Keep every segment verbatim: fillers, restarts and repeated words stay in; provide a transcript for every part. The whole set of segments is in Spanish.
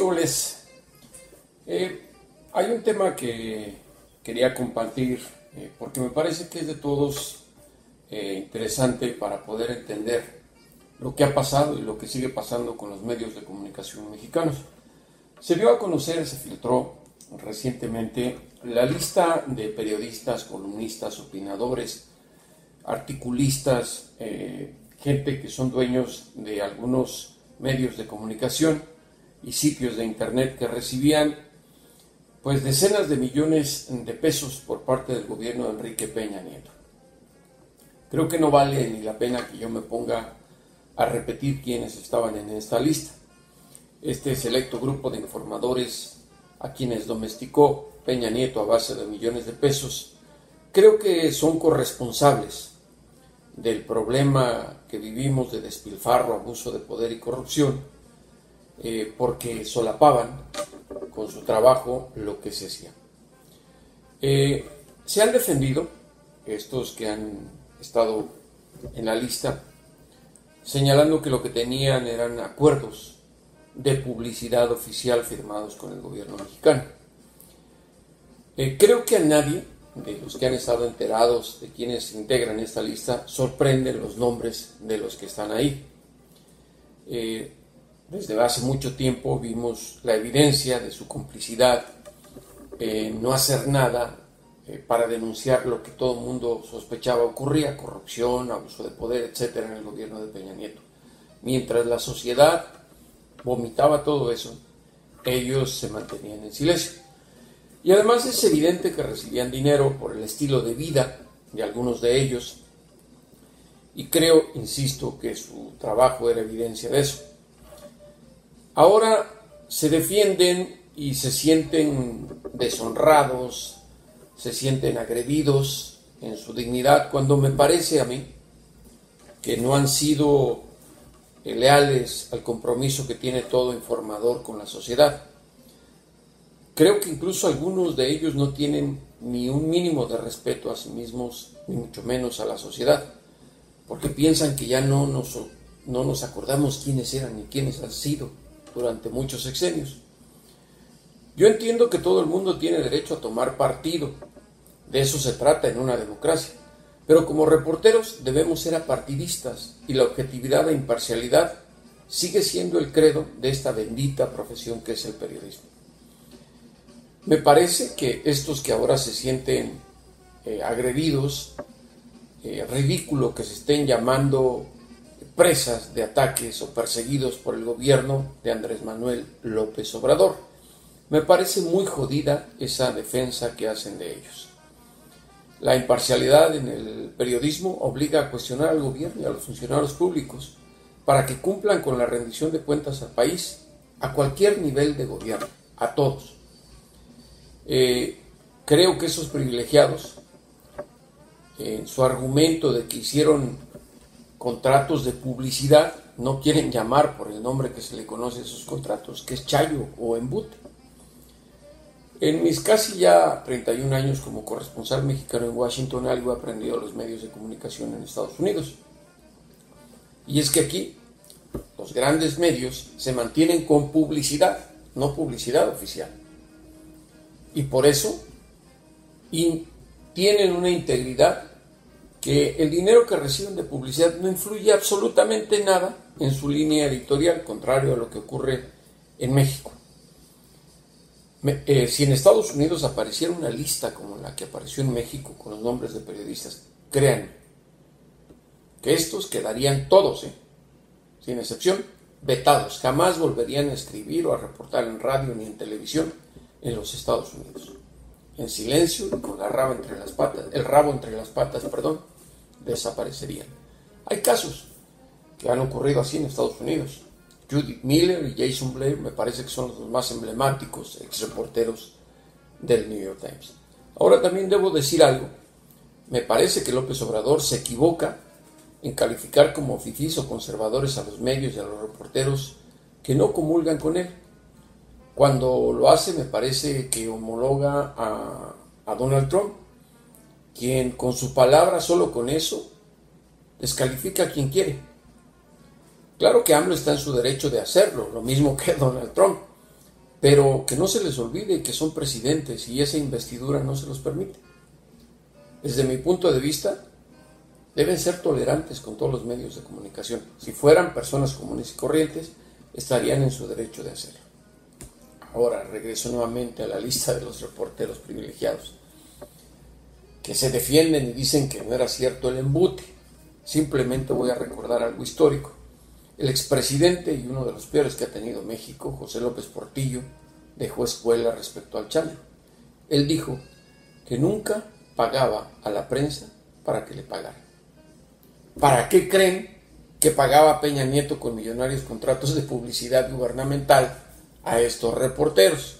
¿Qué les? Eh, hay un tema que quería compartir eh, porque me parece que es de todos eh, interesante para poder entender lo que ha pasado y lo que sigue pasando con los medios de comunicación mexicanos. Se dio a conocer, se filtró recientemente la lista de periodistas, columnistas, opinadores, articulistas, eh, gente que son dueños de algunos medios de comunicación y sitios de internet que recibían pues decenas de millones de pesos por parte del gobierno de Enrique Peña Nieto. Creo que no vale ni la pena que yo me ponga a repetir quiénes estaban en esta lista. Este selecto grupo de informadores a quienes domesticó Peña Nieto a base de millones de pesos, creo que son corresponsables del problema que vivimos de despilfarro, abuso de poder y corrupción, eh, porque solapaban con su trabajo lo que se hacía. Eh, se han defendido estos que han estado en la lista, señalando que lo que tenían eran acuerdos de publicidad oficial firmados con el gobierno mexicano. Eh, creo que a nadie de los que han estado enterados de quienes integran esta lista sorprenden los nombres de los que están ahí. Eh, desde hace mucho tiempo vimos la evidencia de su complicidad en no hacer nada eh, para denunciar lo que todo el mundo sospechaba ocurría: corrupción, abuso de poder, etcétera, en el gobierno de Peña Nieto. Mientras la sociedad vomitaba todo eso, ellos se mantenían en silencio. Y además es evidente que recibían dinero por el estilo de vida de algunos de ellos, y creo, insisto, que su trabajo era evidencia de eso. Ahora se defienden y se sienten deshonrados, se sienten agredidos en su dignidad, cuando me parece a mí que no han sido leales al compromiso que tiene todo informador con la sociedad. Creo que incluso algunos de ellos no tienen ni un mínimo de respeto a sí mismos, ni mucho menos a la sociedad, porque piensan que ya no nos, no nos acordamos quiénes eran ni quiénes han sido durante muchos sexenios. Yo entiendo que todo el mundo tiene derecho a tomar partido, de eso se trata en una democracia, pero como reporteros debemos ser apartidistas, y la objetividad e imparcialidad sigue siendo el credo de esta bendita profesión que es el periodismo. Me parece que estos que ahora se sienten eh, agredidos, eh, ridículo que se estén llamando presas de ataques o perseguidos por el gobierno de Andrés Manuel López Obrador. Me parece muy jodida esa defensa que hacen de ellos. La imparcialidad en el periodismo obliga a cuestionar al gobierno y a los funcionarios públicos para que cumplan con la rendición de cuentas al país, a cualquier nivel de gobierno, a todos. Eh, creo que esos privilegiados, en su argumento de que hicieron contratos de publicidad, no quieren llamar por el nombre que se le conoce a esos contratos, que es chayo o embute. En mis casi ya treinta y un años como corresponsal mexicano en Washington, algo he aprendido de los medios de comunicación en Estados Unidos. Y es que aquí los grandes medios se mantienen con publicidad, no publicidad oficial. Y por eso y tienen una integridad que el dinero que reciben de publicidad no influye absolutamente nada en su línea editorial, contrario a lo que ocurre en México. Me, eh, si en Estados Unidos apareciera una lista como la que apareció en México con los nombres de periodistas, créanme que estos quedarían todos, eh, sin excepción, vetados. Jamás volverían a escribir o a reportar en radio ni en televisión en los Estados Unidos. En silencio y con la raba entre las patas, el rabo entre las patas, perdón, desaparecerían. Hay casos que han ocurrido así en Estados Unidos. Judith Miller y Jason Blair me parece que son los más emblemáticos ex reporteros del New York Times. Ahora también debo decir algo. Me parece que López Obrador se equivoca en calificar como fifís o conservadores a los medios y a los reporteros que no comulgan con él. Cuando lo hace, me parece que homologa a, a Donald Trump, quien con su palabra, solo con eso, descalifica a quien quiere. Claro que AMLO está en su derecho de hacerlo, lo mismo que Donald Trump, pero que no se les olvide que son presidentes y esa investidura no se los permite. Desde mi punto de vista, deben ser tolerantes con todos los medios de comunicación. Si fueran personas comunes y corrientes, estarían en su derecho de hacerlo. Ahora regreso nuevamente a la lista de los reporteros privilegiados, que se defienden y dicen que no era cierto el embute. Simplemente voy a recordar algo histórico. El expresidente y uno de los peores que ha tenido México, José López Portillo, dejó escuela respecto al chango. Él dijo que nunca pagaba a la prensa para que le pagara. ¿Para qué creen que pagaba Peña Nieto con millonarios contratos de publicidad gubernamental a estos reporteros?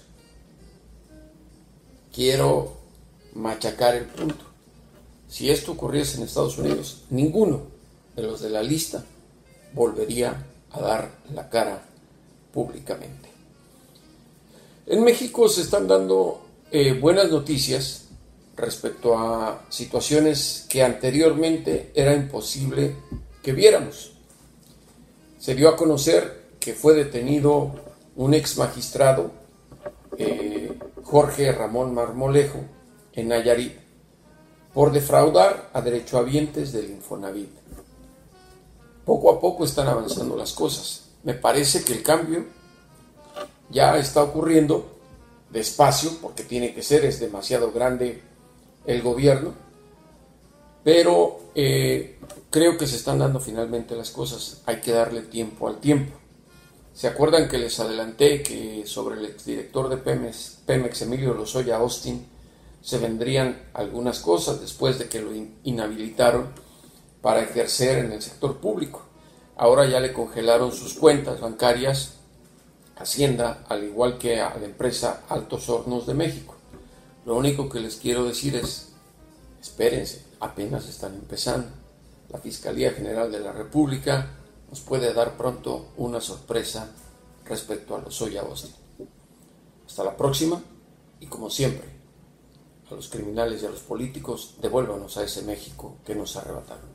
Quiero machacar el punto. Si esto ocurriese en Estados Unidos, ninguno de los de la lista volvería a dar la cara públicamente. En México se están dando eh, buenas noticias respecto a situaciones que anteriormente era imposible que viéramos. Se dio a conocer que fue detenido un ex magistrado, eh, Jorge Ramón Marmolejo, en Nayarit, por defraudar a derechohabientes del Infonavit. Poco a poco están avanzando las cosas. Me parece que el cambio ya está ocurriendo despacio, porque tiene que ser, es demasiado grande el gobierno, pero eh, creo que se están dando finalmente las cosas. Hay que darle tiempo al tiempo. ¿Se acuerdan que les adelanté que sobre el exdirector de Pemex, Pemex Emilio Lozoya Austin, se vendrían algunas cosas después de que lo inhabilitaron para ejercer en el sector público? Ahora ya le congelaron sus cuentas bancarias Hacienda, al igual que a la empresa Altos Hornos de México. Lo único que les quiero decir es, espérense, apenas están empezando. La Fiscalía General de la República nos puede dar pronto una sorpresa respecto a Lozoya Austin. Hasta la próxima, y como siempre, a los criminales y a los políticos, devuélvanos a ese México que nos arrebataron.